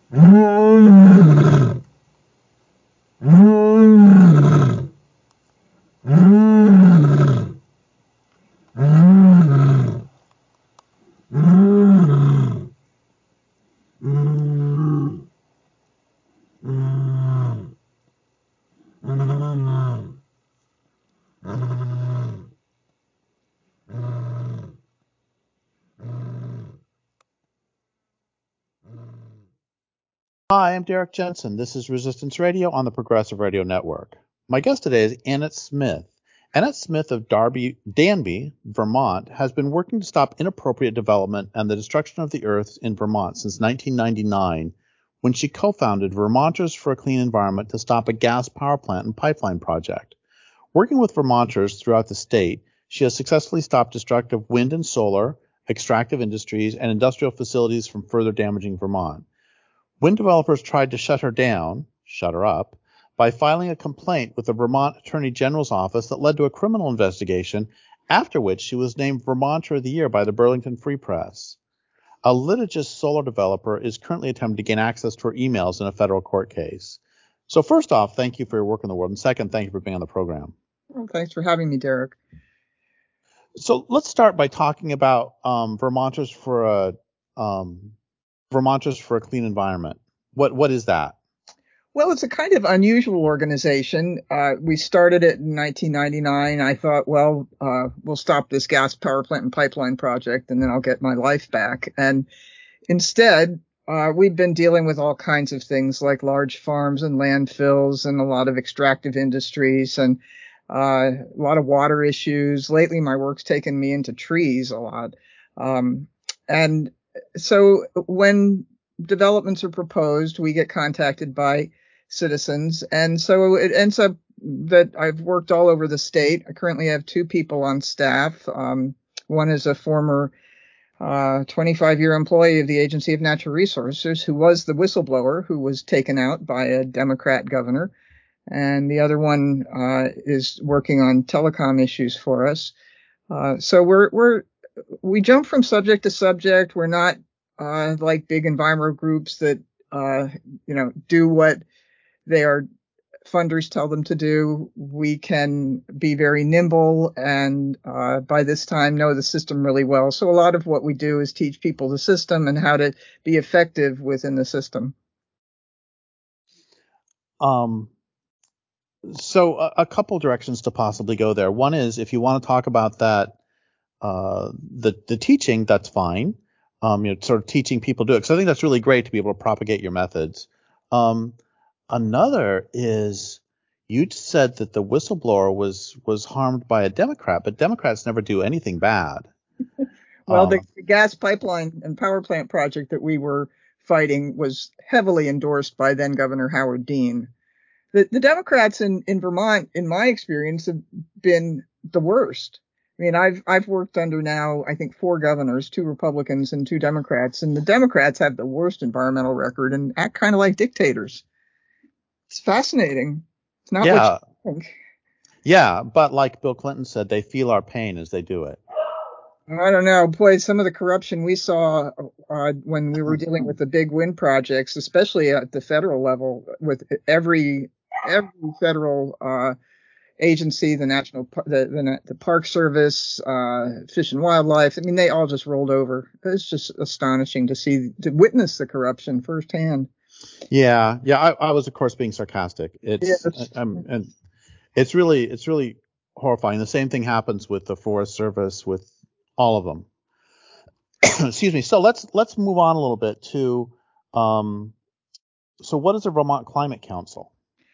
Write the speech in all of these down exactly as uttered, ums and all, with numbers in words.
Hi, I'm Derek Jensen. This is Resistance Radio on the Progressive Radio Network. My guest today is Annette Smith. Annette Smith of Darby, Danby, Vermont, has been working to stop inappropriate development and the destruction of the earth in Vermont since nineteen ninety-nine, when she co-founded Vermonters for a Clean Environment to stop a gas power plant and pipeline project. Working with Vermonters throughout the state, she has successfully stopped destructive wind and solar, extractive industries, and industrial facilities from further damaging Vermont. When developers tried to shut her down, shut her up, by filing a complaint with the Vermont Attorney General's office that led to a criminal investigation, after which she was named Vermonter of the Year by the Burlington Free Press. A litigious solar developer is currently attempting to gain access to her emails in a federal court case. So first off, thank you for your work in the world. And second, thank you for being on the program. Well, thanks for having me, Derek. So let's start by talking about um, Vermonters for a um, Vermonters for a Clean Environment. What what is that? Well, it's a kind of unusual organization. Uh, we started it in nineteen ninety-nine. I thought, well, uh, we'll stop this gas power plant and pipeline project, and then I'll get my life back. And instead, uh, we've been dealing with all kinds of things like large farms and landfills and a lot of extractive industries and uh, a lot of water issues. Lately, my work's taken me into trees a lot. Um, and so when developments are proposed, we get contacted by citizens. And so it ends up that I've worked all over the state. I currently have two people on staff. Um, one is a former uh, twenty-five year employee of the Agency of Natural Resources who was the whistleblower who was taken out by a Democrat governor. And the other one uh, is working on telecom issues for us. Uh, so we're, we're, we jump from subject to subject. We're not uh, like big environmental groups that, uh, you know, do what their funders tell them to do. We can be very nimble and uh, by this time know the system really well. So a lot of what we do is teach people the system and how to be effective within the system. Um. So a, a couple directions to possibly go there. One is if you want to talk about that, uh, the the teaching, that's fine. Um, you know, sort of teaching people to do it, because I think that's really great to be able to propagate your methods. Um, another is you said that the whistleblower was was harmed by a Democrat, but Democrats never do anything bad. Well, Uh, the, the gas pipeline and power plant project that we were fighting was heavily endorsed by then Governor Howard Dean. The, the Democrats in, in Vermont, in my experience, have been the worst. I mean, I've I've worked under now, I think, four governors, two Republicans and two Democrats, and the Democrats have the worst environmental record and act kind of like dictators. It's fascinating. It's not yeah, what you think. yeah, but like Bill Clinton said, they feel our pain as they do it. I don't know. Boy, some of the corruption we saw uh, when we were dealing with the big wind projects, especially at the federal level, with every every federal uh, agency, the national, the, the the Park Service, uh, Fish and Wildlife. I mean, they all just rolled over. It's just astonishing to see, to witness the corruption firsthand. Yeah, yeah. I, I was, of course, being sarcastic. It's, Yes. um, and it's really, it's really horrifying. The same thing happens with the Forest Service, with all of them. Excuse me. So let's let's move on a little bit to, um, so what is the Vermont Climate Council?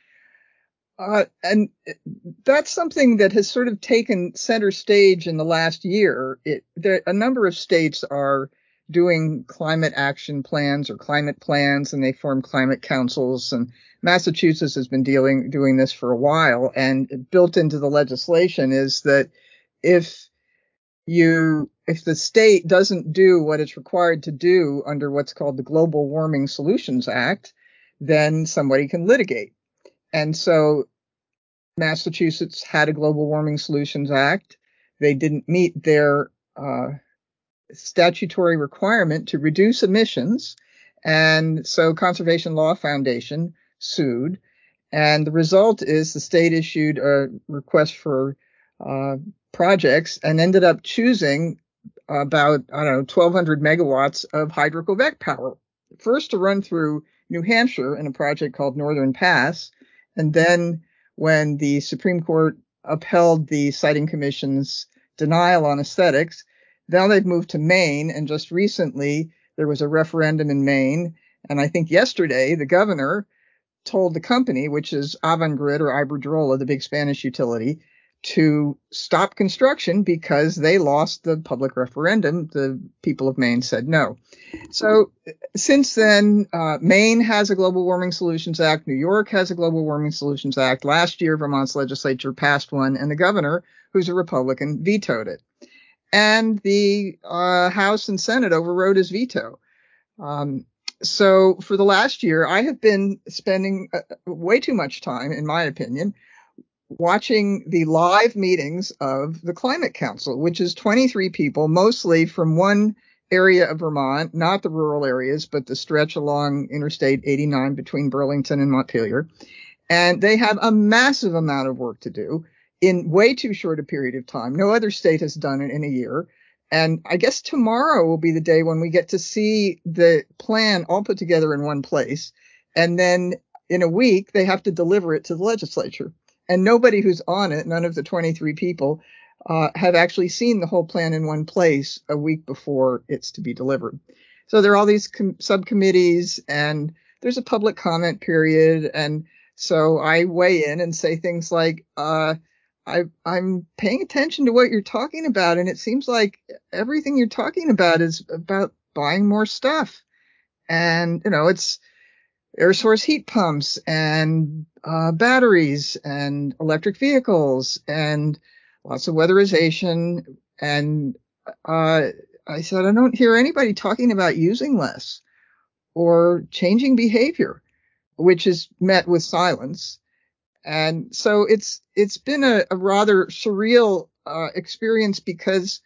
Uh, and that's something that has sort of taken center stage in the last year. It, there, a number of states are doing climate action plans or climate plans, and they form climate councils. And Massachusetts has been dealing doing this for a while. And built into the legislation is that if you if the state doesn't do what it's required to do under what's called the Global Warming Solutions Act, then somebody can litigate. And so Massachusetts had a Global Warming Solutions Act. They didn't meet their uh, statutory requirement to reduce emissions. And so Conservation Law Foundation sued. And the result is the state issued a request for uh, projects and ended up choosing about, I don't know, twelve hundred megawatts of hydro-Quebec power. First to run through New Hampshire in a project called Northern Pass. And then when the Supreme Court upheld the Siting Commission's denial on aesthetics, now they've moved to Maine. And just recently there was a referendum in Maine. And I think yesterday the governor told the company, which is Avangrid or Iberdrola, the big Spanish utility, to stop construction because they lost the public referendum. The people of Maine said no. So since then, uh, Maine has a Global Warming Solutions Act. New York has a Global Warming Solutions Act. Last year, Vermont's legislature passed one, and the governor, who's a Republican, vetoed it. And the uh, House and Senate overrode his veto. Um, So for the last year, I have been spending uh, way too much time, in my opinion, watching the live meetings of the Climate Council, which is twenty-three people, mostly from one area of Vermont, not the rural areas, but the stretch along Interstate eighty-nine between Burlington and Montpelier. And they have a massive amount of work to do in way too short a period of time. No other state has done it in a year. And I guess tomorrow will be the day when we get to see the plan all put together in one place. And then in a week, they have to deliver it to the legislature. And nobody who's on it, none of the twenty-three people, uh, have actually seen the whole plan in one place a week before it's to be delivered. So there are all these com- subcommittees, and there's a public comment period. And so I weigh in and say things like, uh, I, I'm paying attention to what you're talking about, and it seems like everything you're talking about is about buying more stuff. And, you know, it's air source heat pumps and uh, batteries and electric vehicles and lots of weatherization. And uh, I said, I don't hear anybody talking about using less or changing behavior, which is met with silence. And so it's it's been a, a rather surreal uh, experience because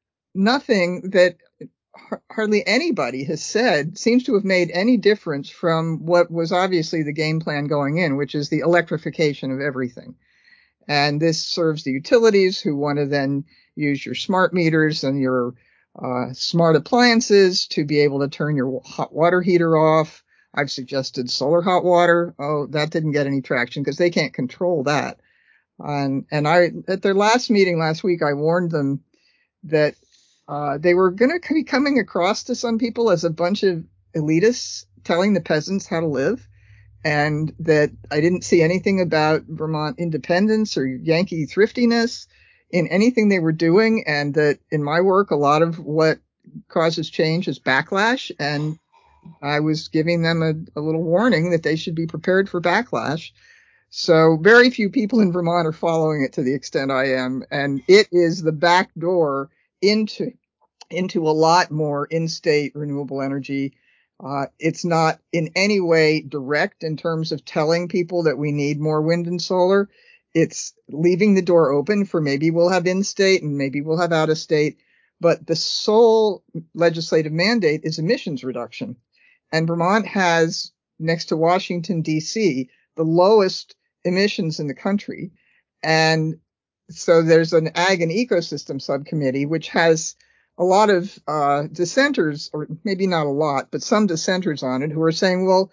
nothing that h- hardly anybody has said seems to have made any difference from what was obviously the game plan going in, which is the electrification of everything. And this serves the utilities who want to then use your smart meters and your uh, smart appliances to be able to turn your hot water heater off. I've suggested solar hot water. Oh, that didn't get any traction because they can't control that. And, and I, at their last meeting last week, I warned them that uh, they were going to be coming across to some people as a bunch of elitists telling the peasants how to live, and that I didn't see anything about Vermont independence or Yankee thriftiness in anything they were doing, and that in my work, a lot of what causes change is backlash. And I was giving them a, a little warning that they should be prepared for backlash. So very few people in Vermont are following it to the extent I am. And it is the back door into, into a lot more in-state renewable energy. Uh, it's not in any way direct in terms of telling people that we need more wind and solar. It's leaving the door open for maybe we'll have in-state and maybe we'll have out-of-state. But the sole legislative mandate is emissions reduction. And Vermont has, next to Washington, D C, the lowest emissions in the country. And so there's an ag and ecosystem subcommittee, which has a lot of uh, dissenters, or maybe not a lot, but some dissenters on it, who are saying, well,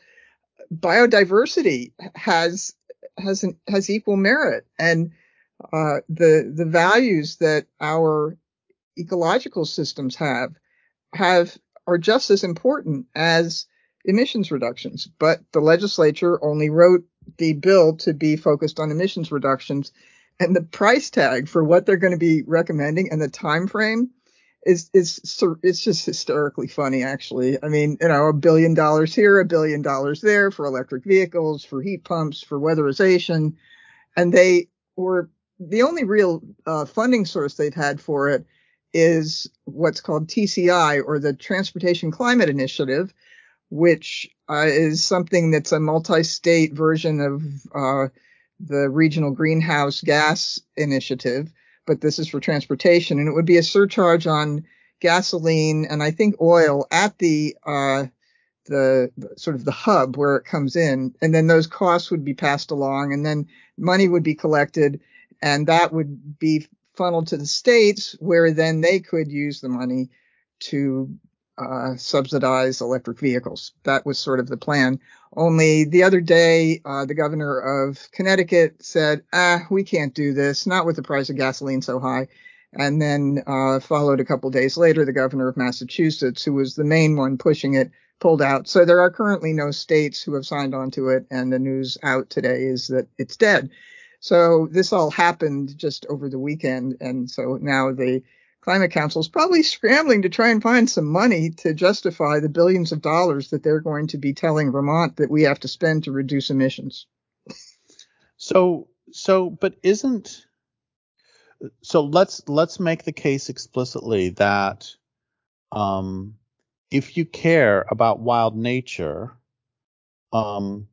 biodiversity has has an, has equal merit, and uh, the the values that our ecological systems have have are just as important as emissions reductions. But the legislature only wrote the bill to be focused on emissions reductions, and the price tag for what they're going to be recommending and the time frame is is it's just hysterically funny, actually. I mean, you know, a billion dollars here, a billion dollars there for electric vehicles, for heat pumps, for weatherization, and they were the only real uh, funding source they've had for it is what's called T C I, or the Transportation Climate Initiative, which uh, is something that's a multi-state version of uh, the Regional Greenhouse Gas Initiative, but this is for transportation, and it would be a surcharge on gasoline and I think oil at the uh, the, the sort of the hub where it comes in, and then those costs would be passed along, and then money would be collected, and that would be funneled to the states, where then they could use the money to uh, subsidize electric vehicles. That was sort of the plan. Only the other day, uh, the governor of Connecticut said, ah, we can't do this, not with the price of gasoline so high. And then uh, followed a couple days later, the governor of Massachusetts, who was the main one pushing it, pulled out. So there are currently no states who have signed on to it. And the news out today is that it's dead. So this all happened just over the weekend. And so now the Climate Council is probably scrambling to try and find some money to justify the billions of dollars that they're going to be telling Vermont that we have to spend to reduce emissions. So, so, but isn't, so let's, let's make the case explicitly that, um, if you care about wild nature, um,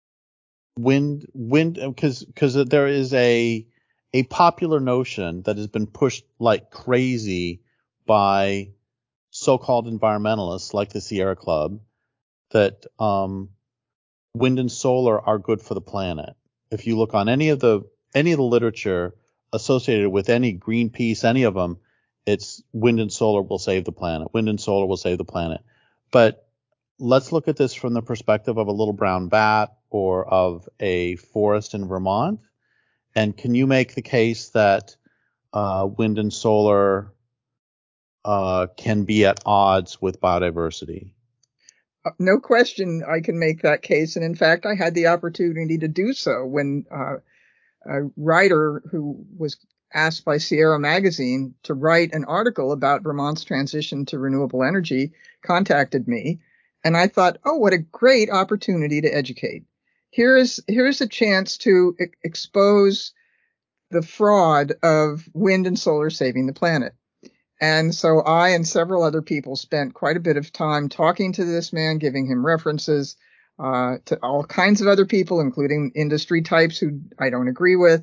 wind, wind, because, because there is a, a popular notion that has been pushed like crazy by so-called environmentalists like the Sierra Club that um, wind and solar are good for the planet. If you look on any of the any of the literature associated with any Greenpeace, any of them, it's wind and solar will save the planet. Wind and solar will save the planet. But let's look at this from the perspective of a little brown bat or of a forest in Vermont. And can you make the case that uh, wind and solar uh, can be at odds with biodiversity? No question I can make that case. And in fact, I had the opportunity to do so when uh, a writer who was asked by Sierra Magazine to write an article about Vermont's transition to renewable energy contacted me. And I thought, oh, what a great opportunity to educate. Here's, here's a chance to e- expose the fraud of wind and solar saving the planet. And so I and several other people spent quite a bit of time talking to this man, giving him references uh, to all kinds of other people, including industry types who I don't agree with.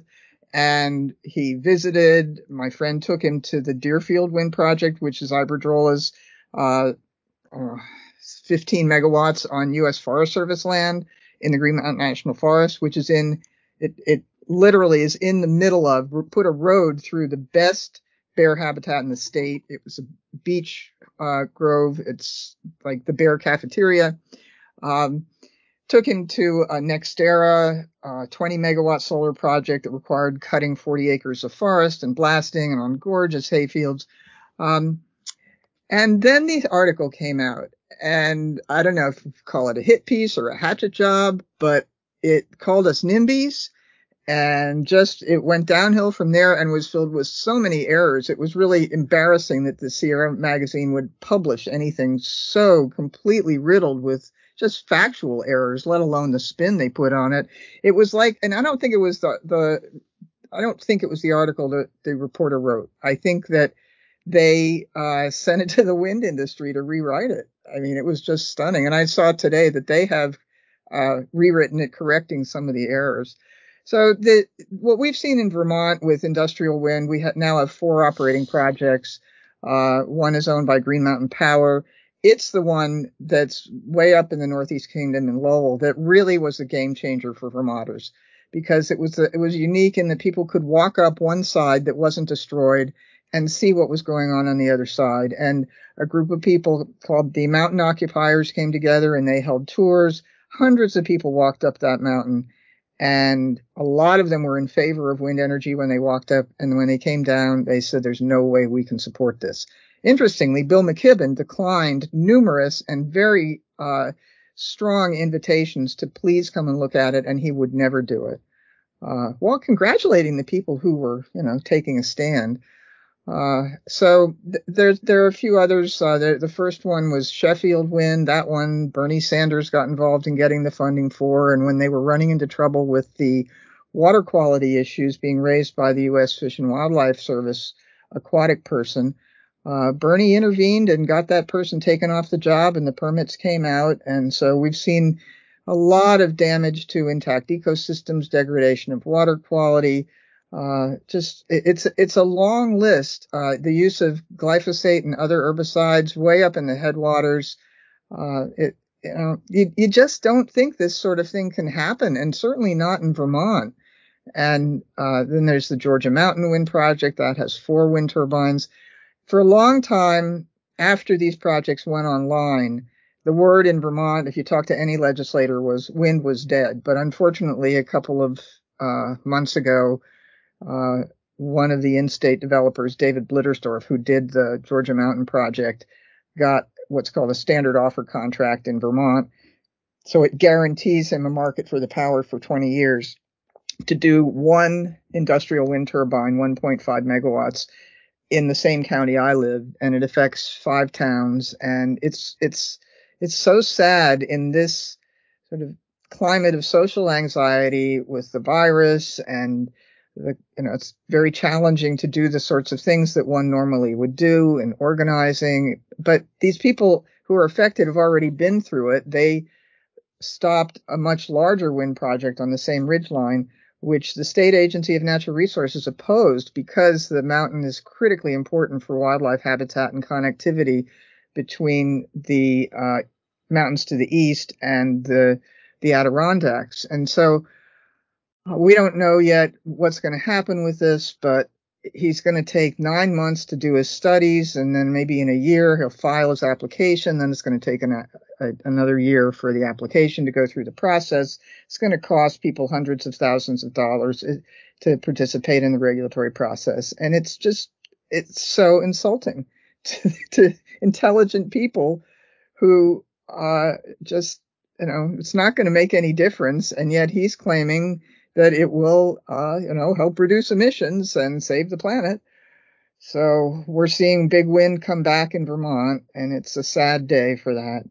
And he visited, my friend took him to the Deerfield Wind Project, which is Iberdrola's uh, uh, fifteen megawatts on U S Forest Service land in the Green Mountain National Forest, which is in, it, it literally is in the middle of, put a road through the best bear habitat in the state. It was a beach uh, grove. It's like the bear cafeteria. Um, took him to a NextEra uh, twenty megawatt solar project that required cutting forty acres of forest and blasting and on gorgeous hayfields. Um, and then the article came out, and I don't know if you call it a hit piece or a hatchet job, but it called us NIMBYs. And just it went downhill from there and was filled with so many errors. It was really embarrassing that the Sierra Magazine would publish anything so completely riddled with just factual errors, let alone the spin they put on it. It was like, and I don't think it was the, the I don't think it was the article that the reporter wrote. I think that they uh, sent it to the wind industry to rewrite it. I mean, it was just stunning. And I saw today that they have uh, rewritten it, correcting some of the errors. So the, what we've seen in Vermont with industrial wind, we ha- now have four operating projects. Uh, one is owned by Green Mountain Power. It's the one that's way up in the Northeast Kingdom in Lowell that really was a game changer for Vermonters, because it was, a, it was unique in that people could walk up one side that wasn't destroyed and see what was going on on the other side. And a group of people called the Mountain Occupiers came together and they held tours. Hundreds of people walked up that mountain. And a lot of them were in favor of wind energy when they walked up. And when they came down, they said, there's no way we can support this. Interestingly, Bill McKibben declined numerous and very uh, strong invitations to please come and look at it, and he would never do it. Uh, while congratulating the people who were, you know, taking a stand. Uh, so th- there, there are a few others. Uh, the, the first one was Sheffield Wind. That one, Bernie Sanders got involved in getting the funding for. And when they were running into trouble with the water quality issues being raised by the U S Fish and Wildlife Service aquatic person, uh, Bernie intervened and got that person taken off the job, and the permits came out. And so we've seen a lot of damage to intact ecosystems, degradation of water quality. Uh, just it, it's it's a long list. Uh, the use of glyphosate and other herbicides way up in the headwaters. Uh, it you know, you, you just don't think this sort of thing can happen, and certainly not in Vermont. And uh, then there's the Georgia Mountain Wind Project that has four wind turbines. For a long time after these projects went online, the word in Vermont, if you talk to any legislator, was wind was dead. But unfortunately, a couple of uh, months ago, uh, one of the in-state developers, David Blittersdorf, who did the Georgia Mountain Project, got what's called a standard offer contract in Vermont. So it guarantees him a market for the power for twenty years to do one industrial wind turbine, one point five megawatts, in the same county I live, and it affects five towns. And it's it's it's so sad in this sort of climate of social anxiety with the virus, and the, you know, it's very challenging to do the sorts of things that one normally would do in organizing. But these people who are affected have already been through it. They stopped a much larger wind project on the same ridgeline, which the State Agency of Natural Resources opposed because the mountain is critically important for wildlife habitat and connectivity between the uh, mountains to the east and the the Adirondacks. And so uh, we don't know yet what's going to happen with this, but he's going to take nine months to do his studies, and then maybe in a year he'll file his application. Then it's going to take an, a, another year for the application to go through the process. It's going to cost people hundreds of thousands of dollars to participate in the regulatory process. And it's just, it's so insulting to, to intelligent people who uh, just, you know, it's not going to make any difference. And yet he's claiming that it will, uh, you know, help reduce emissions and save the planet. So we're seeing big wind come back in Vermont, and it's a sad day for that.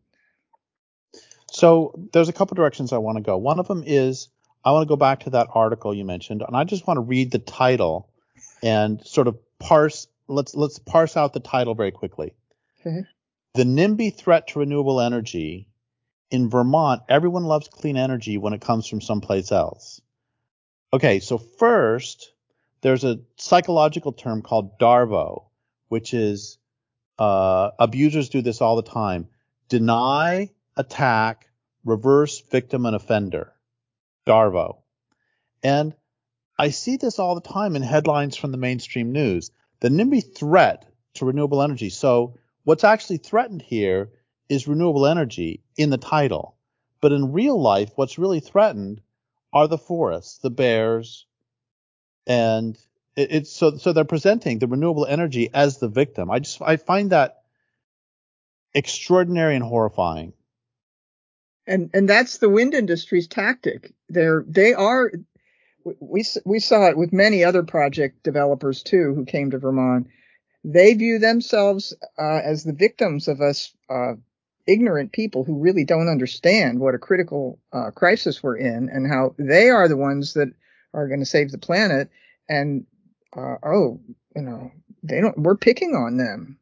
So there's a couple directions I want to go. One of them is I want to go back to that article you mentioned, and I just want to read the title and sort of parse. Let's let's parse out the title very quickly. Okay. The NIMBY threat to renewable energy. In Vermont, everyone loves clean energy when it comes from someplace else. Okay, so first, there's a psychological term called DARVO, which is uh, abusers do this all the time. Deny, attack, reverse, victim, and offender. DARVO. And I see this all the time in headlines from the mainstream news. The NIMBY threat to renewable energy. So what's actually threatened here is renewable energy in the title. But in real life, what's really threatened are the forests, the bears, and it, it's so so they're presenting the renewable energy as the victim. I just I find that extraordinary and horrifying. And and that's the wind industry's tactic. They're they are we we saw it with many other project developers too who came to Vermont. They view themselves uh, as the victims of us uh, ignorant people who really don't understand what a critical uh, crisis we're in, and how they are the ones that are going to save the planet. And uh, oh, you know, they don't. We're picking on them.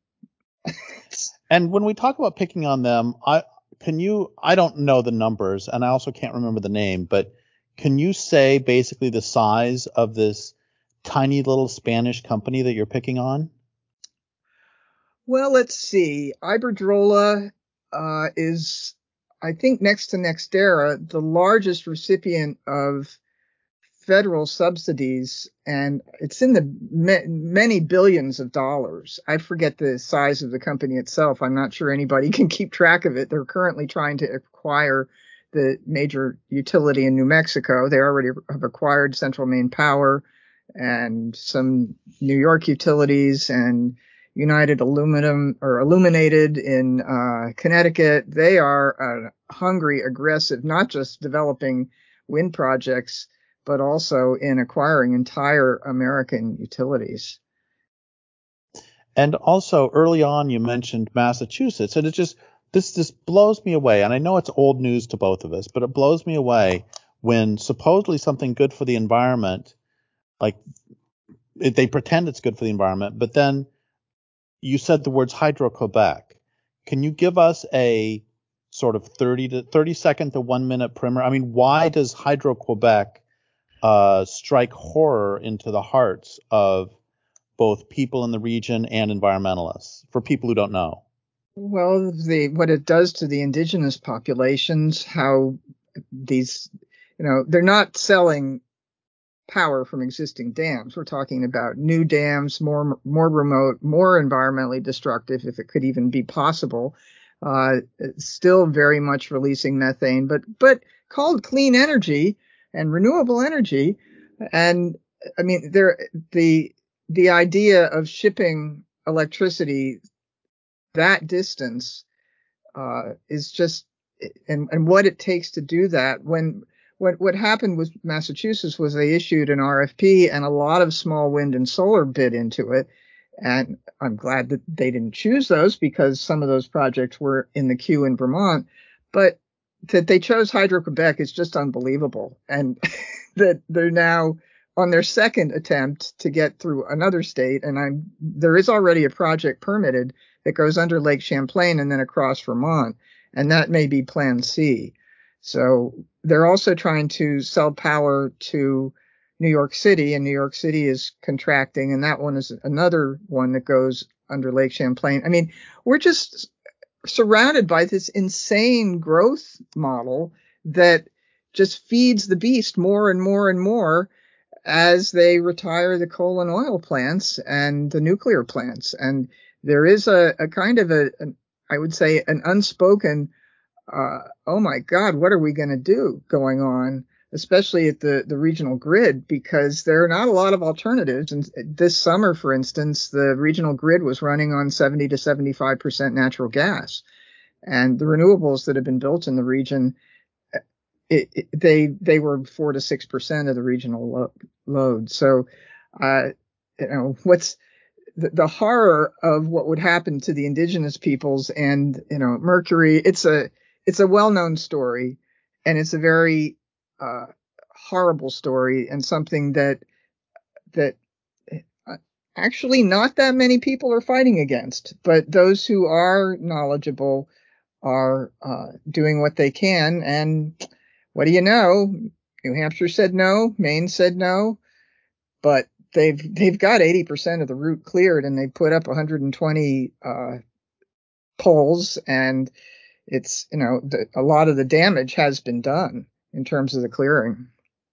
And when we talk about picking on them, I can you I don't know the numbers, and I also can't remember the name, but can you say basically the size of this tiny little Spanish company that you're picking on? Well, let's see. Iberdrola uh, is, I think, next to NextEra, the largest recipient of federal subsidies, and it's in the ma- many billions of dollars. I forget the size of the company itself. I'm not sure anybody can keep track of it. They're currently trying to acquire the major utility in New Mexico. They already have acquired Central Maine Power and some New York utilities and United Aluminum or Illuminated in uh, Connecticut. They are uh, hungry, aggressive, not just developing wind projects, but also in acquiring entire American utilities. And also early on, you mentioned Massachusetts, and it just this just blows me away. And I know it's old news to both of us, but it blows me away when supposedly something good for the environment, like it, they pretend it's good for the environment, but then you said the words Hydro-Quebec. Can you give us a sort of thirty to thirty second to one minute primer? I mean, why does Hydro-Quebec uh, strike horror into the hearts of both people in the region and environmentalists, for people who don't know? Well, the what it does to the indigenous populations, how these, you know, they're not selling power from existing dams. We're talking about new dams, more more remote, more environmentally destructive, if it could even be possible. Uh, still very much releasing methane, but but called clean energy and renewable energy. And I mean, there the the idea of shipping electricity that distance uh, is just and and what it takes to do that. When what what happened with Massachusetts was they issued an R F P and a lot of small wind and solar bid into it. And I'm glad that they didn't choose those because some of those projects were in the queue in Vermont. But that they chose Hydro-Quebec is just unbelievable. And that they're now on their second attempt to get through another state. And I'm there is already a project permitted that goes under Lake Champlain and then across Vermont. And that may be Plan C. So they're also trying to sell power to New York City, and New York City is contracting, and that one is another one that goes under Lake Champlain. I mean, we're just surrounded by this insane growth model that just feeds the beast more and more and more as they retire the coal and oil plants and the nuclear plants. And there is a, a kind of a, an, I would say, an unspoken, uh, oh my God, what are we going to do going on, especially at the, the regional grid, because there are not a lot of alternatives. And this summer, for instance, the regional grid was running on seventy to seventy-five percent natural gas. And the renewables that have been built in the region, it, it, they they were four to six percent of the regional lo- load. So, uh, you know, what's the, the horror of what would happen to the indigenous peoples and, you know, Mercury. It's a it's a well-known story, and it's a very uh, horrible story, and something that that uh, actually not that many people are fighting against, but those who are knowledgeable are uh, doing what they can. And what do you know? New Hampshire said no, Maine said no, but they've they've got eighty percent of the route cleared, and they put up one hundred twenty uh, poles, and it's, you know, the, a lot of the damage has been done in terms of the clearing.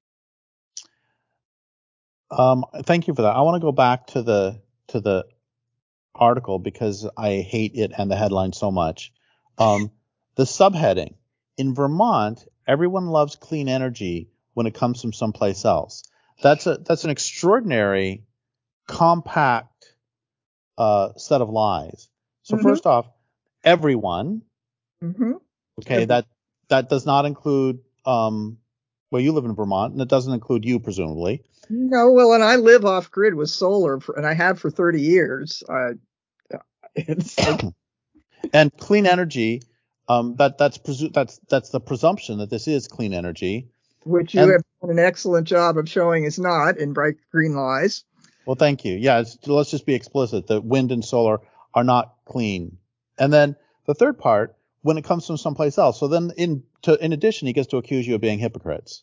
Um, thank you for that. I want to go back to the to the article because I hate it and the headline so much. Um, the subheading: in Vermont, everyone loves clean energy when it comes from someplace else. That's a that's an extraordinary, compact uh, set of lies. So Mm-hmm. first off, everyone. Mm-hmm. Okay, that that does not include um, well, you live in Vermont, and it doesn't include you, presumably. No, well, and I live off grid with solar, for, and I have for thirty years. Uh, it's, it's And clean energy, um, that that's presu- that's that's the presumption that this is clean energy. which you And have done an excellent job of showing is not in Bright Green Lies. well, thank you. Yeah, it's, let's just be explicit that wind and solar are not clean. And then the third part, when it comes from someplace else. So then, in to, in addition, he gets to accuse you of being hypocrites.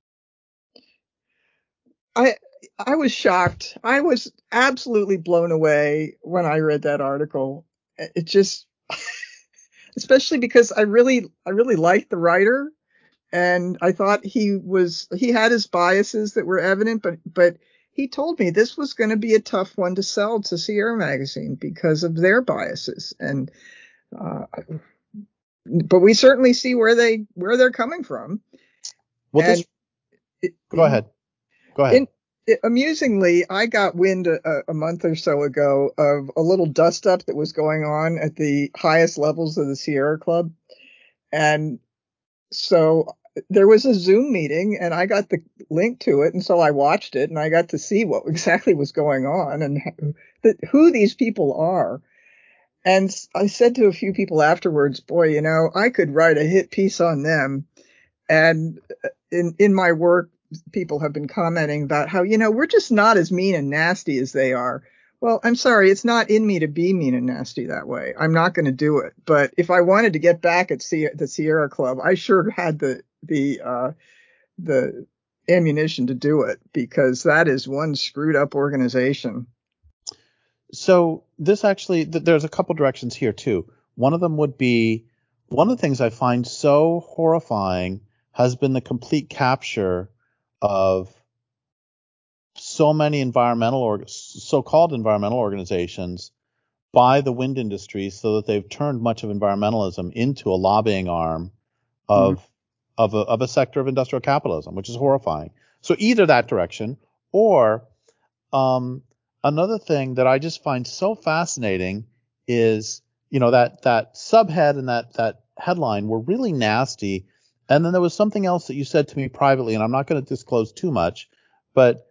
I I was shocked. I was absolutely blown away when I read that article. It just, especially because I really I really liked the writer, and I thought he was he had his biases that were evident, but but he told me this was going to be a tough one to sell to Sierra Magazine because of their biases. And uh, but we certainly see where they where they're coming from. Well, And this. Go it, ahead. Go ahead. in, it, amusingly, I got wind a, a month or so ago of a little dust up that was going on at the highest levels of the Sierra Club. And so there was a Zoom meeting, and I got the link to it. And so I watched it, and I got to see what exactly was going on and who, who these people are. And I said to a few people afterwards, boy, you know, I could write a hit piece on them. And in, in my work, people have been commenting about how, you know, we're just not as mean and nasty as they are. Well, I'm sorry, it's not in me to be mean and nasty that way. I'm not going to do it. But if I wanted to get back at Sierra, the Sierra Club, I sure had the the uh, the ammunition to do it, because that is one screwed up organization. So this actually, th- there's a couple directions here too. One of them would be, one of the things I find so horrifying has been the complete capture of so many environmental or so-called environmental organizations by the wind industry, so that they've turned much of environmentalism into a lobbying arm of mm-hmm. of, a, of a sector of industrial capitalism, which is horrifying. So either that direction, or um, another thing that I just find so fascinating is, you know, that that subhead and that that headline were really nasty. And then there was something else that you said to me privately, and I'm not going to disclose too much, but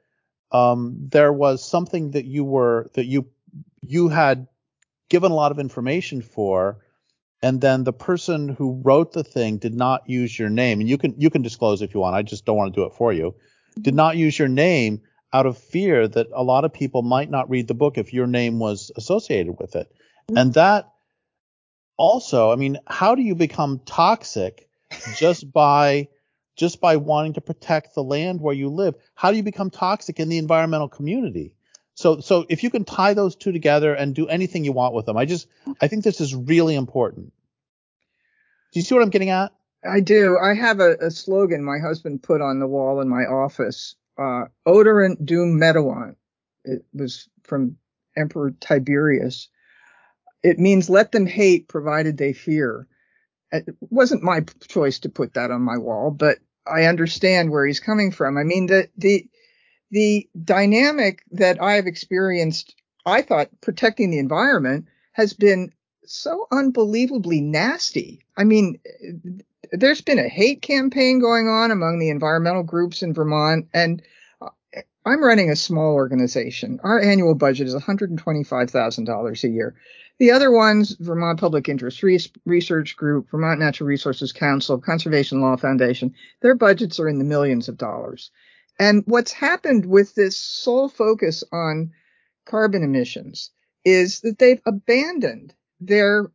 um, there was something that you were that you you had given a lot of information for, and then the person who wrote the thing did not use your name. And you can you can disclose if you want. I just don't want to do it for you. Did not use your name out of fear that a lot of people might not read the book if your name was associated with it. And that also, I mean, how do you become toxic just by just by wanting to protect the land where you live? How do you become toxic in the environmental community? So so if you can tie those two together and do anything you want with them, I just I think this is really important. Do you see what I'm getting at? I do. I have a, a slogan my husband put on the wall in my office, uh, Odorant Dum Metuant. It was from Emperor Tiberius. It means let them hate provided they fear. It wasn't my choice to put that on my wall, but I understand where he's coming from. I mean, the the the dynamic that I've experienced, I thought protecting the environment has been so unbelievably nasty. I mean, there's been a hate campaign going on among the environmental groups in Vermont, and I'm running a small organization. Our annual budget is one hundred twenty-five thousand dollars a year. The other ones, Vermont Public Interest Research Group, Vermont Natural Resources Council, Conservation Law Foundation, their budgets are in the millions of dollars. And what's happened with this sole focus on carbon emissions is that they've abandoned their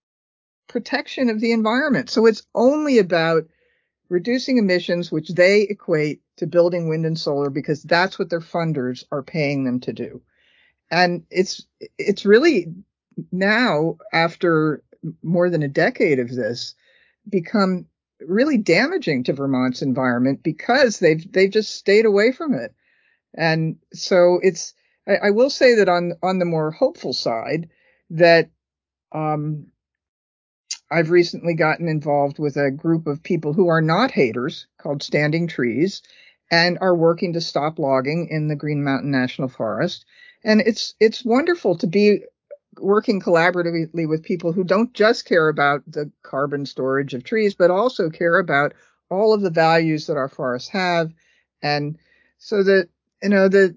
protection of the environment. So it's only about reducing emissions, which they equate to building wind and solar because that's what their funders are paying them to do. And it's it's really now, after more than a decade of this, become really damaging to Vermont's environment because they've they've just stayed away from it. And so it's I, I will say that on on the more hopeful side, that um, I've recently gotten involved with a group of people who are not haters called Standing Trees and are working to stop logging in the Green Mountain National Forest. And it's it's wonderful to be working collaboratively with people who don't just care about the carbon storage of trees, but also care about all of the values that our forests have. And so that, you know, that,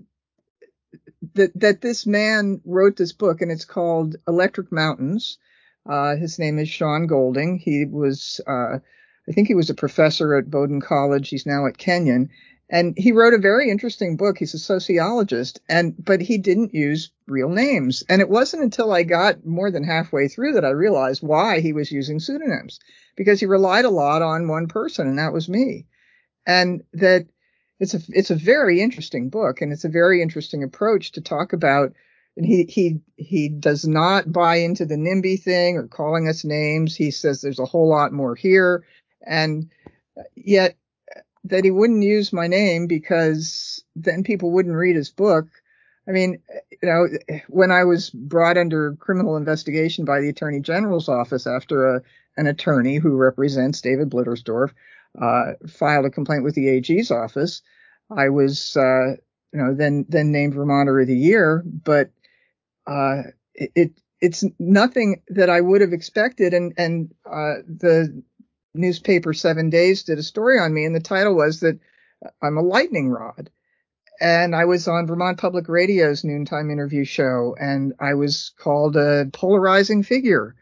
that, that this man wrote this book, and it's called Electric Mountains. Uh, his name is Sean Golding. He was, uh, I think he was a professor at Bowdoin College. He's now at Kenyon. And he wrote a very interesting book. He's a sociologist, and but he didn't use real names. And it wasn't until I got more than halfway through that I realized why he was using pseudonyms, because he relied a lot on one person, and that was me. And that it's a it's a very interesting book, and it's a very interesting approach to talk about. And he he he does not buy into the NIMBY thing or calling us names. He says there's a whole lot more here, and yet that he wouldn't use my name because then people wouldn't read his book. I mean, you know, when I was brought under criminal investigation by the Attorney General's office after a, an attorney who represents David Blittersdorf uh, filed a complaint with the A G's office, I was, uh, you know, then then named Vermonter of the Year. But uh, it, it it's nothing that I would have expected. And and uh, the newspaper Seven Days did a story on me, and the title was that I'm a lightning rod. And I was on Vermont Public Radio's noontime interview show, and I was called a polarizing figure,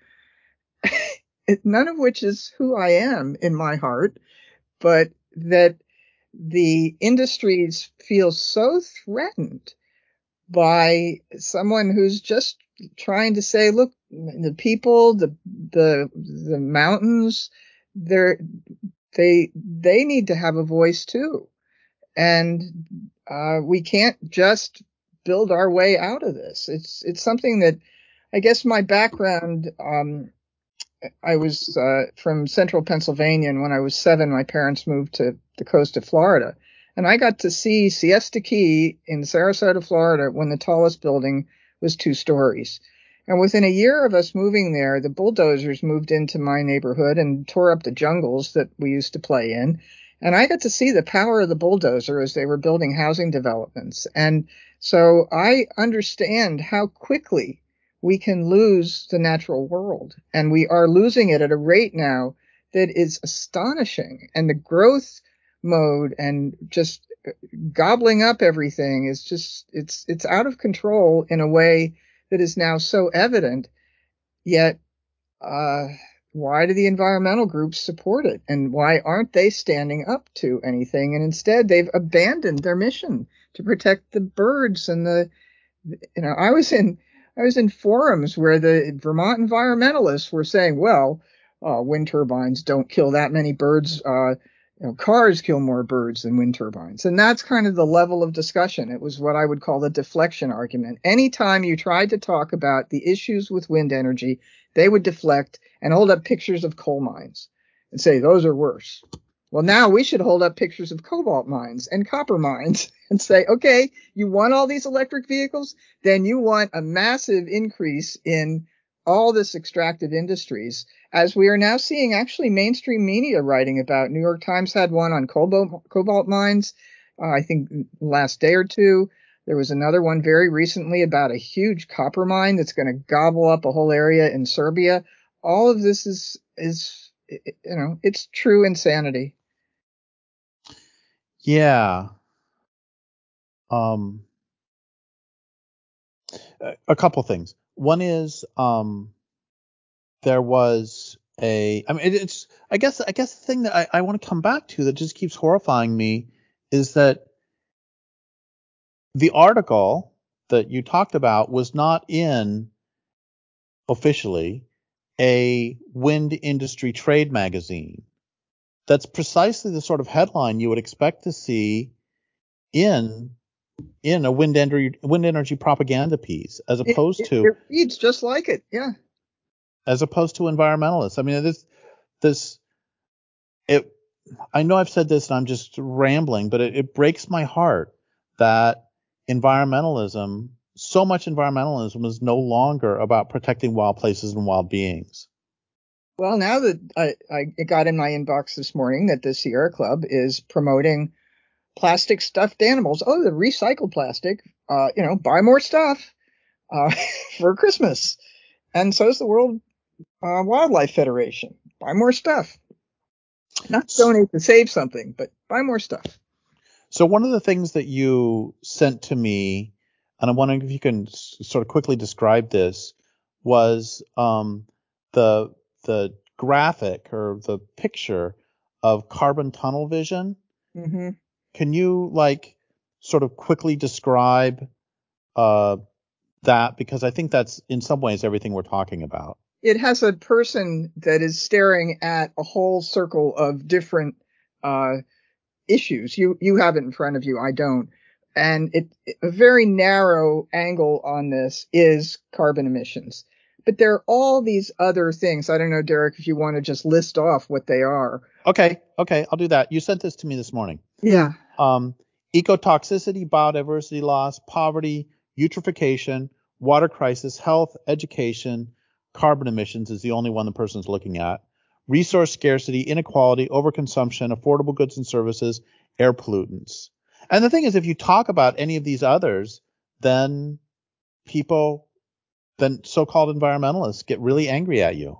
none of which is who I am in my heart, but that the industries feel so threatened by someone who's just trying to say, look, the people, the the the mountains, they're they they need to have a voice too, and uh, we can't just build our way out of this. It's it's something that I guess my background um, I was uh, from central Pennsylvania, and when I was seven, my parents moved to the coast of Florida. And I got to see Siesta Key in Sarasota, Florida, when the tallest building was two stories. And within a year of us moving there, the bulldozers moved into my neighborhood and tore up the jungles that we used to play in. And I got to see the power of the bulldozer as they were building housing developments. And so I understand how quickly we can lose the natural world. And we are losing it at a rate now that is astonishing. And the growth mode and just gobbling up everything is just, it's, it's out of control in a way that is now so evident. Yet, uh, why do the environmental groups support it? And why aren't they standing up to anything? And instead, they've abandoned their mission to protect the birds and the, you know, I was in, I was in forums where the Vermont environmentalists were saying, well, uh, wind turbines don't kill that many birds. Uh, you know, cars kill more birds than wind turbines. And that's kind of the level of discussion. It was what I would call the deflection argument. Anytime you tried to talk about the issues with wind energy, they would deflect and hold up pictures of coal mines and say, those are worse. Well, now we should hold up pictures of cobalt mines and copper mines and say, okay, you want all these electric vehicles? Then you want a massive increase in all this extractive industries, as we are now seeing actually mainstream media writing about. New York Times had one on cobalt, cobalt mines, uh, I think last day or two. There was another one very recently about a huge copper mine that's going to gobble up a whole area in Serbia. All of this is, is, you know, it's true insanity. Yeah. Um, a couple things. One is, um, there was a, I mean, it, it's, I guess, I guess the thing that I, I want to come back to that just keeps horrifying me is that the article that you talked about was not in officially a wind industry trade magazine. That's precisely the sort of headline you would expect to see in in a wind energy wind energy propaganda piece, as It, opposed it, to it reads just like it. Yeah. as opposed to environmentalists. I mean, this this it. I know I've said this and I'm just rambling, but it, it breaks my heart that environmentalism, so much environmentalism, is no longer about protecting wild places and wild beings. Well, now that I, I got in my inbox this morning that the Sierra Club is promoting plastic stuffed animals. Oh, the recycled plastic. Uh, you know, buy more stuff uh, for Christmas. And so is the World uh, Wildlife Federation. Buy more stuff. Not donate to save something, but buy more stuff. So one of the things that you sent to me, and I'm wondering if you can s- sort of quickly describe this, was um, the the graphic or the picture of carbon tunnel vision. Mm-hmm. Can you like sort of quickly describe uh, that? Because I think that's in some ways everything we're talking about. It has a person that is staring at a whole circle of different uh, issues. You you have it in front of you. I don't. And it a very narrow angle on this is carbon emissions. But there are all these other things. I don't know, Derek, if you want to just list off what they are. Okay, okay, I'll do that. You sent this to me this morning. Yeah. Um, ecotoxicity, biodiversity loss, poverty, eutrophication, water crisis, health, education, carbon emissions is the only one the person's looking at. Resource scarcity, inequality, overconsumption, affordable goods and services, air pollutants. And the thing is, if you talk about any of these others, then people, then so-called environmentalists get really angry at you.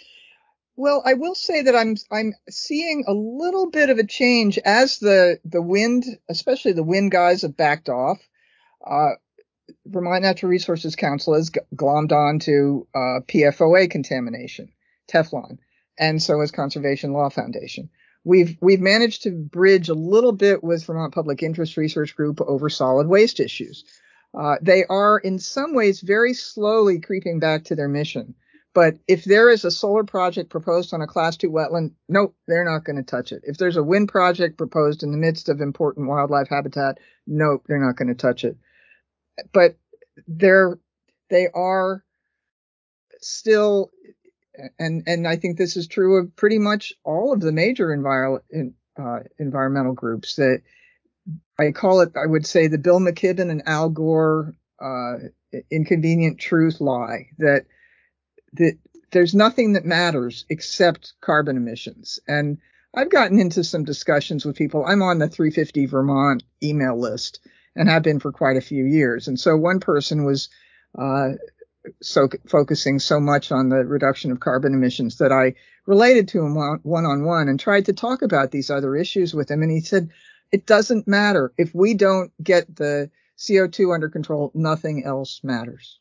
Well, I will say that I'm I'm seeing a little bit of a change as the the wind, especially the wind guys, have backed off. Uh, Vermont Natural Resources Council has glommed on to uh, P F O A contamination, Teflon, and so has Conservation Law Foundation. We've we've managed to bridge a little bit with Vermont Public Interest Research Group over solid waste issues. Uh, they are in some ways very slowly creeping back to their mission. But if there is a solar project proposed on a class two wetland, nope, they're not going to touch it. If there's a wind project proposed in the midst of important wildlife habitat, nope, they're not going to touch it. But they're, they are still and and I think this is true of pretty much all of the major enviro, uh, environmental groups. That I call it, I would say, the Bill McKibben and Al Gore uh, inconvenient truth lie, that that there's nothing that matters except carbon emissions. And I've gotten into some discussions with people. I'm on the three fifty Vermont email list and have been for quite a few years. And so one person was uh, so focusing so much on the reduction of carbon emissions that I related to him one on one and tried to talk about these other issues with him. And he said, it doesn't matter. If we don't get the C O two under control, nothing else matters.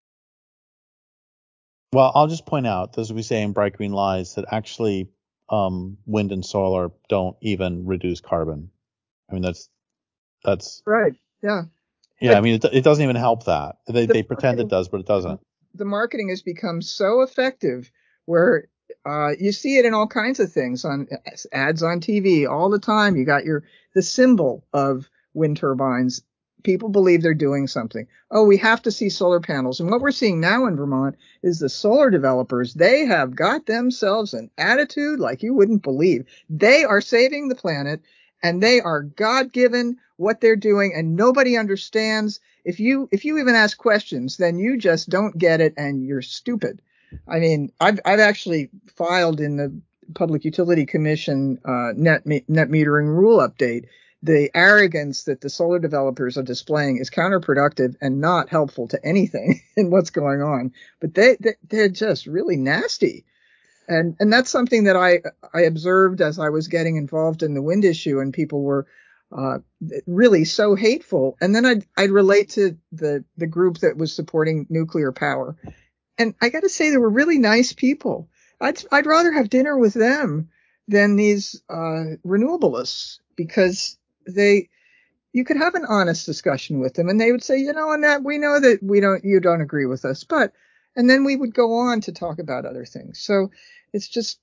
Well, I'll just point out, as we say in Bright Green Lies, that actually um, wind and solar don't even reduce carbon. I mean, that's that's right. Yeah. Yeah, I mean, it, it doesn't even help that. They the they pretend it does, but it doesn't. The marketing has become so effective where uh, you see it in all kinds of things, on ads on T V all the time. You got your the symbol of wind turbines. People believe they're doing something. Oh, we have to see solar panels. And what we're seeing now in Vermont is the solar developers, they have got themselves an attitude like you wouldn't believe. They are saving the planet, and they are God-given what they're doing, and nobody understands. If you if you even ask questions, then you just don't get it, and you're stupid. I mean, I've I've actually filed in the Public Utility Commission uh, net net metering rule update. The arrogance that the solar developers are displaying is counterproductive and not helpful to anything in what's going on. But they, they they're just really nasty. And and that's something that I I observed as I was getting involved in the wind issue, and people were uh, really so hateful. And then I'd I'd relate to the the group that was supporting nuclear power, and I got to say, they were really nice people. I'd I'd rather have dinner with them than these uh, renewabilists, because they you could have an honest discussion with them, and they would say, you know, Annette, we know that we don't you don't agree with us, but, and then we would go on to talk about other things. So it's just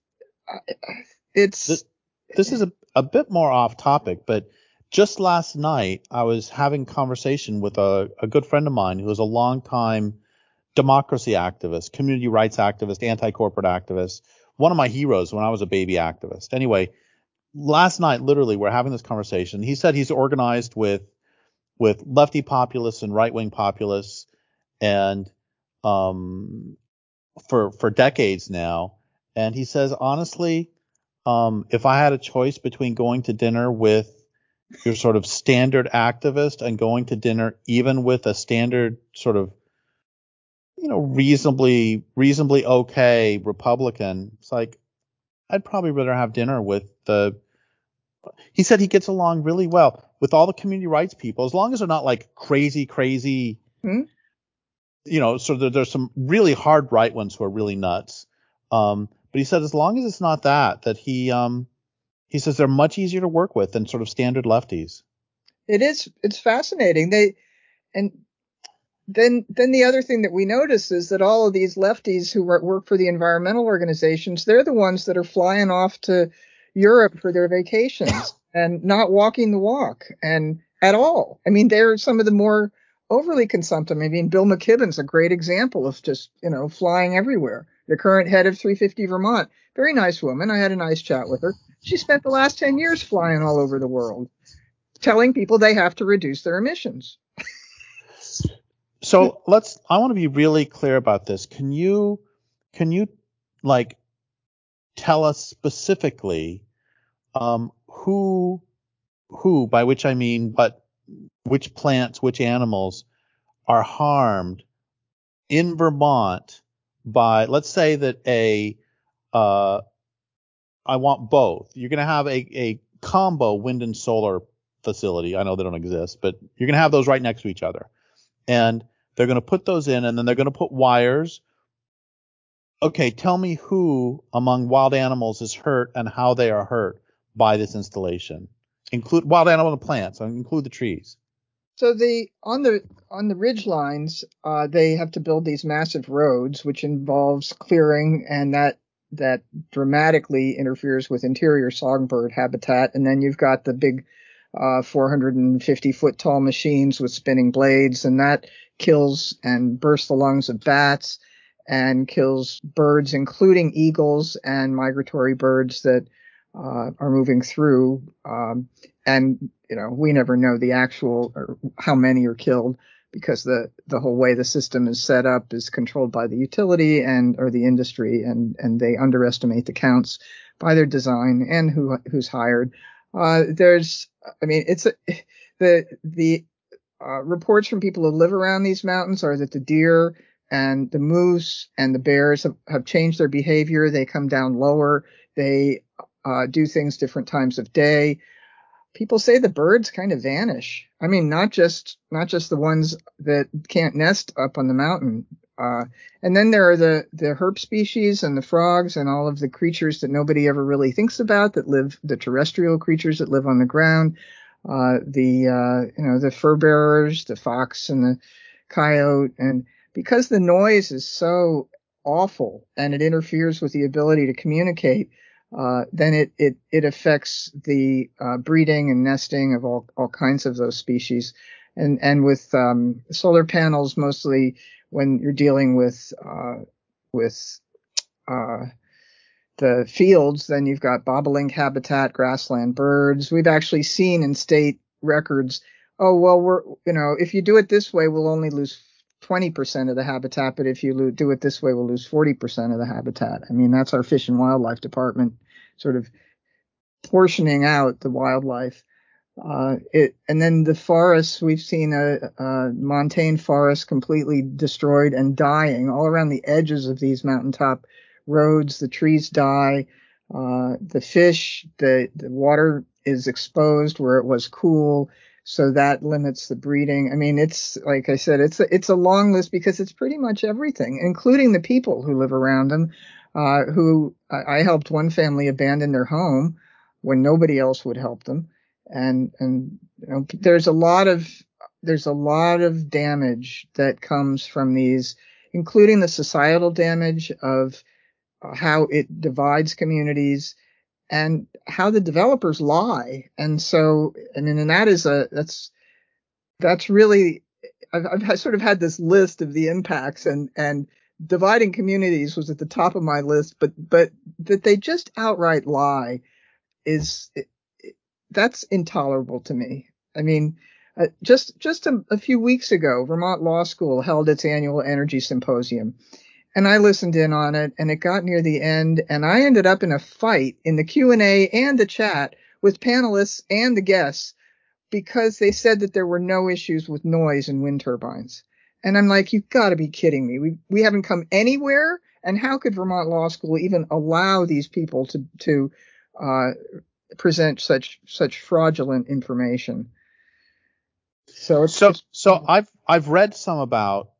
it's this, this is a, a bit more off topic, but just last night I was having conversation with a, a good friend of mine who is a longtime democracy activist, community rights activist, anti-corporate activist, one of my heroes when I was a baby activist. Anyway, last night, literally, we're having this conversation. He said he's organized with with lefty populists and right-wing populists, and um, for for decades now. And he says, honestly, um, if I had a choice between going to dinner with your sort of standard activist and going to dinner even with a standard sort of, you know, reasonably reasonably okay Republican, it's like I'd probably rather have dinner with the. He said he gets along really well with all the community rights people, as long as they're not like crazy, crazy. hmm? You know, so there, there's some really hard right ones who are really nuts. Um, but he said as long as it's not that, that he um, he says they're much easier to work with than sort of standard lefties. It is it's fascinating. They and then then the other thing that we notice is that all of these lefties who work for the environmental organizations, they're the ones that are flying off to Europe for their vacations and not walking the walk and at all. I mean, they're some of the more overly consumptive. I mean, Bill McKibben's a great example of just, you know, flying everywhere. The current head of three fifty Vermont, very nice woman. I had a nice chat with her. She spent the last ten years flying all over the world, telling people they have to reduce their emissions. So let's, I want to be really clear about this. Can you, can you like tell us specifically, um, who, who, by which I mean, but which plants, which animals are harmed in Vermont by, let's say that a, uh, I want both. You're going to have a, a combo wind and solar facility. I know they don't exist, but you're going to have those right next to each other. And they're going to put those in, and then they're going to put wires. Okay, tell me who among wild animals is hurt and how they are hurt by this installation. Include wild animal and plants, include the trees. So the on the on the ridge lines, uh, they have to build these massive roads, which involves clearing, and that that dramatically interferes with interior songbird habitat. And then you've got the big uh, four hundred fifty foot tall machines with spinning blades, and that kills and bursts the lungs of bats. and kills birds, including eagles and migratory birds that uh, are moving through. Um, and, you know, we never know the actual or how many are killed because the, the whole way the system is set up is controlled by the utility and or the industry, and, and they underestimate the counts by their design and who who's hired. Uh, there's, I mean, it's a, the the uh, reports from people who live around these mountains are that the deer and the moose and the bears have, have changed their behavior. They come down lower. They uh, do things different times of day. People say the birds kind of vanish. I mean, not just not just the ones that can't nest up on the mountain. Uh, and then there are the, the herp species and the frogs and all of the creatures that nobody ever really thinks about that live, the terrestrial creatures that live on the ground. Uh, the, uh, you know, the fur bearers, the fox and the coyote. And because the noise is so awful and it interferes with the ability to communicate, uh, then it, it, it affects the, uh, breeding and nesting of all, all kinds of those species. And, and with, um, solar panels, mostly when you're dealing with, uh, with, uh, the fields, then you've got bobolink habitat, grassland birds. We've actually seen in state records, oh, well, we're, you know, if you do it this way, we'll only lose twenty percent of the habitat, but if you lo- do it this way, we'll lose forty percent of the habitat. I mean, that's our Fish and Wildlife Department sort of portioning out the wildlife. Uh, it, and then the forests, we've seen a, a montane forest completely destroyed and dying all around the edges of these mountaintop roads. The trees die, uh, the fish, the, the water is exposed where it was cool. So that limits the breeding. I mean, it's, like I said, it's a, it's a long list because it's pretty much everything, including the people who live around them, uh, who I, I helped one family abandon their home when nobody else would help them. And, and, you know, there's a lot of, there's a lot of damage that comes from these, including the societal damage of how it divides communities and how the developers lie. And so, I mean, and that is a, that's, that's really, I've, I've sort of had this list of the impacts, and, and dividing communities was at the top of my list, but, but that they just outright lie is, that's intolerable to me. I mean, uh, just just a, a few weeks ago, Vermont Law School held its annual energy symposium, and I listened in on it, and it got near the end, and I ended up in a fight in the Q and A and the chat with panelists and the guests because they said that there were no issues with noise in wind turbines. And I'm like, you've got to be kidding me. We we haven't come anywhere, and how could Vermont Law School even allow these people to to uh, present such such fraudulent information? So it's, So it's so I've I've read some about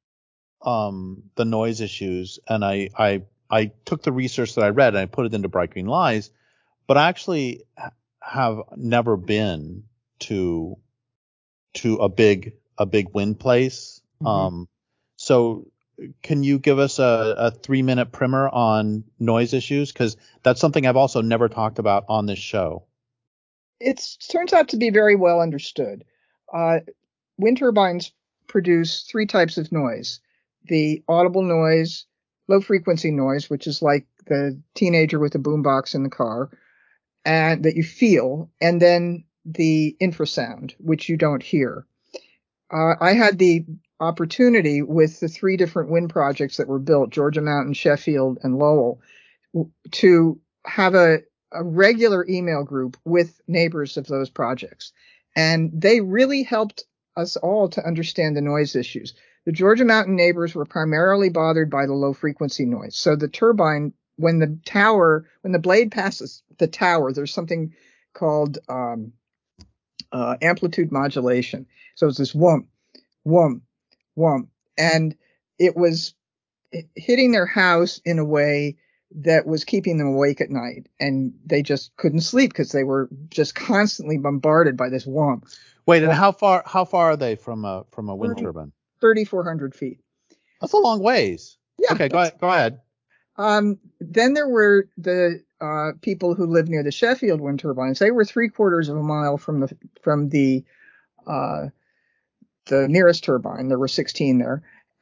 um the noise issues, and I I I took the research that I read and I put it into Bright Green Lies, but I actually have never been to to a big a big wind place. mm-hmm. Um so can you give us a, a three minute primer on noise issues? Because that's something I've also never talked about on this show. It turns out to be very well understood. Uh, wind turbines produce three types of noise: the audible noise, low frequency noise, which is like the teenager with a boombox in the car, and that you feel, and then the infrasound, which you don't hear. Uh, I had the opportunity with the three different wind projects that were built, Georgia Mountain, Sheffield, and Lowell, to have a, a regular email group with neighbors of those projects. And they really helped us all to understand the noise issues. The Georgia Mountain neighbors were primarily bothered by the low frequency noise. So the turbine, when the tower, when the blade passes the tower, there's something called um, uh, amplitude modulation. So it's this whump, whump, whump. And it was hitting their house in a way that was keeping them awake at night, and they just couldn't sleep because they were just constantly bombarded by this whomp. Wait, and how far how far are they from a from a wind thirty, turbine? thirty-four hundred feet. That's a long ways. Yeah. Okay, go ahead. Go ahead. Um, then there were the uh, people who lived near the Sheffield wind turbines. They were three quarters of a mile from the from the uh, the nearest turbine. There were sixteen there.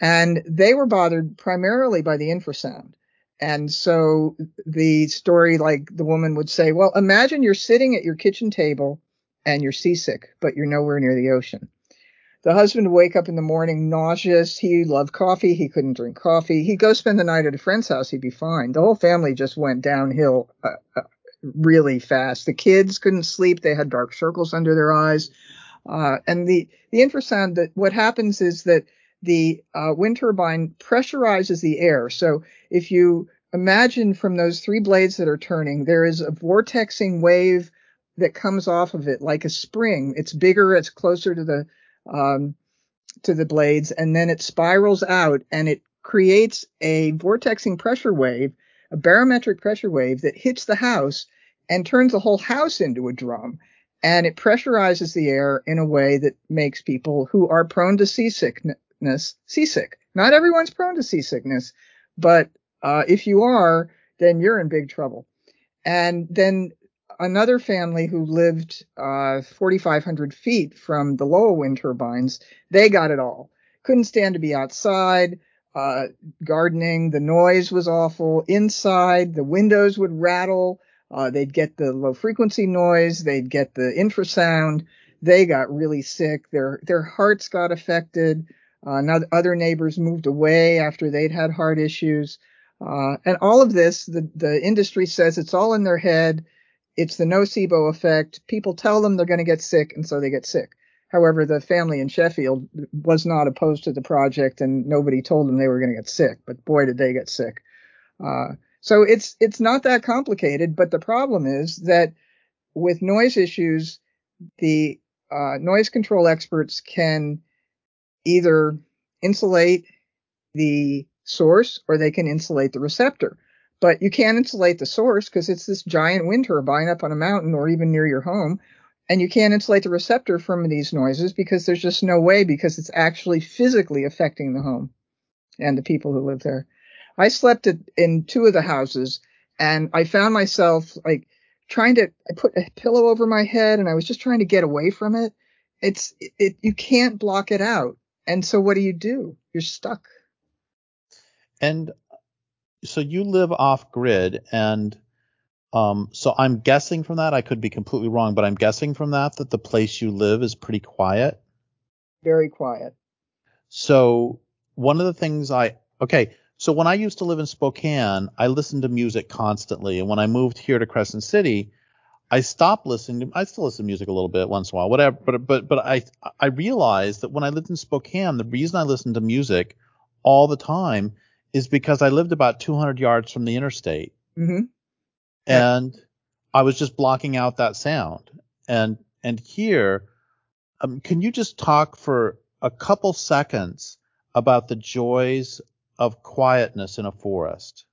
And they were bothered primarily by the infrasound. And so the story, like the woman would say, well, imagine you're sitting at your kitchen table and you're seasick, but you're nowhere near the ocean. The husband would wake up in the morning nauseous. He loved coffee. He couldn't drink coffee. He'd go spend the night at a friend's house. He'd be fine. The whole family just went downhill uh, uh, really fast. The kids couldn't sleep. They had dark circles under their eyes. Uh, and the, the infrasound, that what happens is that the uh, wind turbine pressurizes the air. So if you imagine from those three blades that are turning, there is a vortexing wave that comes off of it like a spring. It's bigger. It's closer to the um, to the blades, and then it spirals out and it creates a vortexing pressure wave, a barometric pressure wave that hits the house and turns the whole house into a drum. And it pressurizes the air in a way that makes people who are prone to seasickness seasick. Not everyone's prone to seasickness, but uh, if you are, then you're in big trouble. And then another family who lived uh, forty-five hundred feet from the Lowell wind turbines, they got it all. Couldn't stand to be outside, uh, gardening. The noise was awful. Inside, the windows would rattle. Uh, they'd get the low frequency noise. They'd get the infrasound. They got really sick. Their their hearts got affected. Uh, now other neighbors moved away after they'd had heart issues. Uh, and all of this, the, the industry says it's all in their head. It's the nocebo effect. People tell them they're going to get sick, and so they get sick. However, the family in Sheffield was not opposed to the project, and nobody told them they were going to get sick. But boy, did they get sick. Uh, so it's it's not that complicated. But the problem is that with noise issues, the uh, noise control experts can either insulate the source or they can insulate the receptor. But you can't insulate the source because it's this giant wind turbine up on a mountain or even near your home. And you can't insulate the receptor from these noises because there's just no way, because it's actually physically affecting the home and the people who live there. I slept at, in two of the houses, and I found myself like trying to, I put a pillow over my head and I was just trying to get away from it. It's, it, you can't block it out. And so what do you do? You're stuck. And so you live off grid, and um, so I'm guessing from that, I could be completely wrong, but I'm guessing from that that the place you live is pretty quiet. Very quiet. So one of the things I, okay, so when I used to live in Spokane, I listened to music constantly. And when I moved here to Crescent City, I stopped listening to, I still listen to music a little bit once in a while, whatever. But, but, but I, I realized that when I lived in Spokane, the reason I listened to music all the time is because I lived about two hundred yards from the interstate. Mm-hmm. And I was just blocking out that sound. And, and here, um, can you just talk for a couple seconds about the joys of quietness in a forest?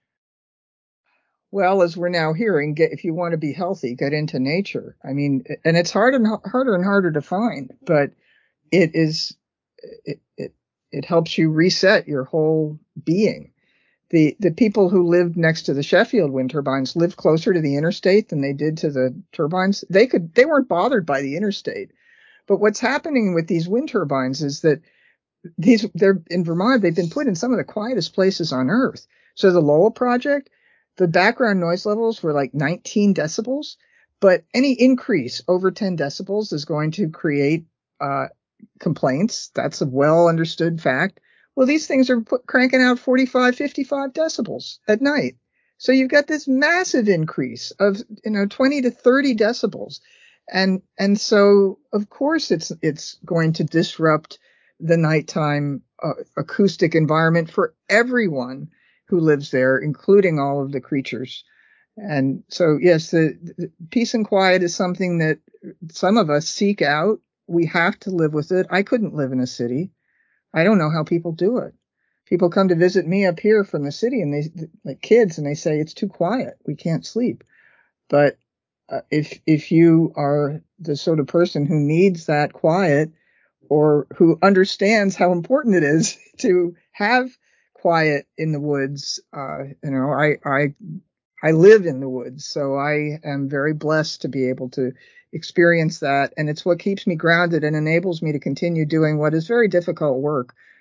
Well, as we're now hearing, get, if you want to be healthy, get into nature. I mean, and it's hard and harder and harder to find, but it is, it, it, it helps you reset your whole being. The, the people who lived next to the Sheffield wind turbines lived closer to the interstate than they did to the turbines. They could, they weren't bothered by the interstate. But what's happening with these wind turbines is that these, they're in Vermont, they've been put in some of the quietest places on earth. So the Lowell project, the background noise levels were like nineteen decibels, but any increase over ten decibels is going to create uh, complaints. That's a well understood fact. Well, these things are put, cranking out forty-five, fifty-five decibels at night. So you've got this massive increase of, you know, twenty to thirty decibels. And, and so of course it's, it's going to disrupt the nighttime uh, acoustic environment for everyone who lives there, including all of the creatures. And so, yes, the, the peace and quiet is something that some of us seek out. We have to live with it. I couldn't live in a city. I don't know how people do it. People come to visit me up here from the city, and they, like kids, and they say it's too quiet. We can't sleep. But uh, if if you are the sort of person who needs that quiet, or who understands how important it is to have quiet in the woods, uh, you know, I I I live in the woods, so I am very blessed to be able to experience that. And it's what keeps me grounded and enables me to continue doing what is very difficult work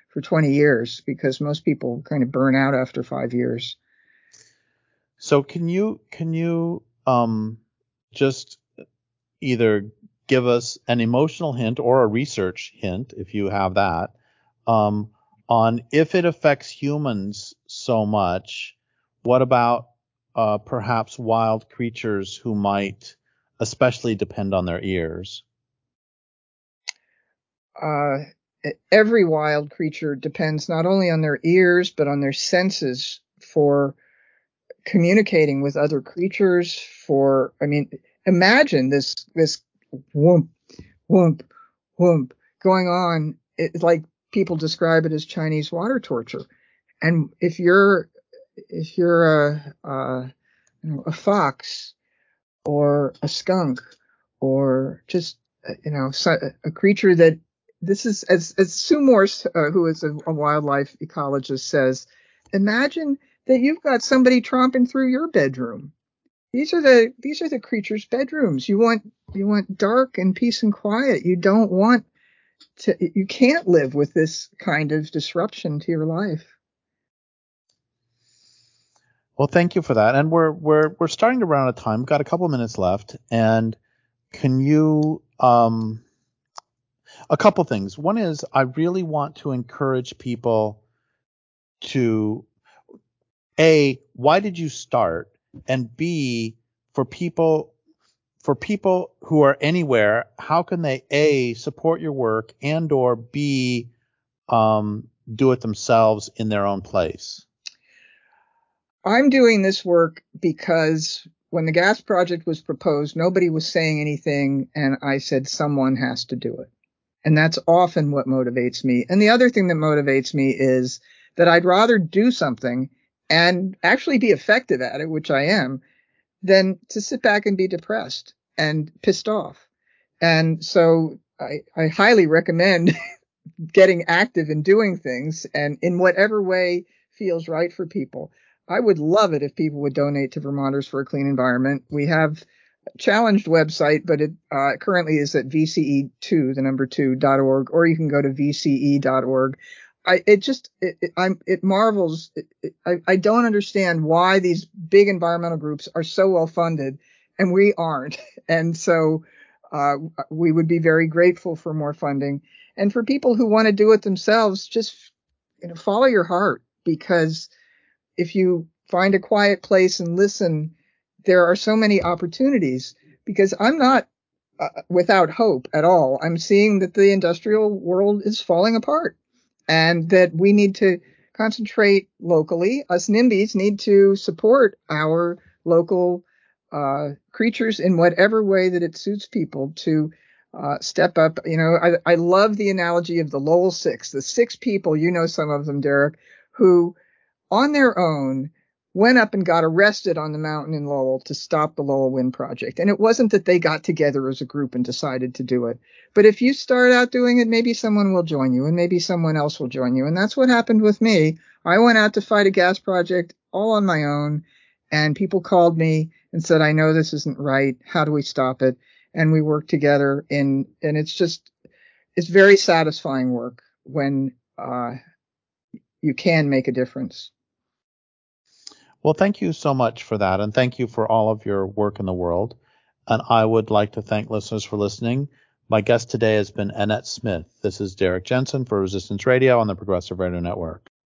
for twenty years, because most people kind of burn out after five years. So can you can you um, just either give us an emotional hint or a research hint, if you have that, um, on if it affects humans so much, what about uh, perhaps wild creatures who might especially depend on their ears? Uh, every wild creature depends not only on their ears, but on their senses for communicating with other creatures. For, I mean, imagine this, this whoomp, whoomp, whoomp going on. It's like people describe it as Chinese water torture. And if you're, if you're a, a, you know, a fox or a skunk or just, you know, a creature that this is, as, as Sue Morse, uh, who is a, a wildlife ecologist, says, imagine that you've got somebody tromping through your bedroom. These are the, these are the creatures' bedrooms. You want, you want dark and peace and quiet. You don't want to, you can't live with this kind of disruption to your life. Well, thank you for that. And we're we're we're starting to run out of time. We've got a couple minutes left. And can you um a couple things. One is I really want to encourage people to A, why did you start? And B, for people for people who are anywhere, how can they A, support your work, and or B, um, do it themselves in their own place? I'm doing this work because when the gas project was proposed, nobody was saying anything, and I said someone has to do it. And that's often what motivates me. And the other thing that motivates me is that I'd rather do something and actually be effective at it, which I am, than to sit back and be depressed and pissed off. And so I, I highly recommend getting active and doing things, and in whatever way feels right for people. I would love it if people would donate to Vermonters for a Clean Environment. We have a challenged website, but it uh, currently is at V C E two, the number two, dot org, or you can go to V C E dot org. I, it just, it, it, I'm, it marvels. It, it, I, I don't understand why these big environmental groups are so well funded and we aren't. And so uh, we would be very grateful for more funding. And for people who want to do it themselves, just, you know, follow your heart, because if you find a quiet place and listen, there are so many opportunities. Because I'm not uh, without hope at all. I'm seeing that the industrial world is falling apart, and that we need to concentrate locally. Us NIMBYs need to support our local uh, creatures in whatever way that it suits people to uh, step up. You know, I, I love the analogy of the Lowell Six, the six people, you know, some of them, Derek, who on their own went up and got arrested on the mountain in Lowell to stop the Lowell Wind Project. And it wasn't that they got together as a group and decided to do it. But if you start out doing it, maybe someone will join you, and maybe someone else will join you. And that's what happened with me. I went out to fight a gas project all on my own, and people called me and said, I know this isn't right. How do we stop it? And we worked together, in, and it's just, it's very satisfying work when uh, you can make a difference. Well, thank you so much for that, and thank you for all of your work in the world. And I would like to thank listeners for listening. My guest today has been Annette Smith. This is Derek Jensen for Resistance Radio on the Progressive Radio Network.